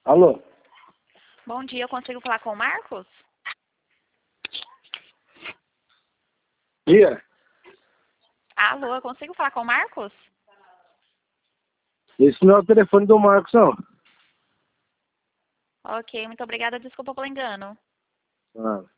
Alô? Bom dia, eu consigo falar com o Marcos? Dia? Alô, eu consigo falar com o Marcos? Esse não é o telefone do Marcos, não. Ok, muito obrigada, desculpa pelo engano. Ah.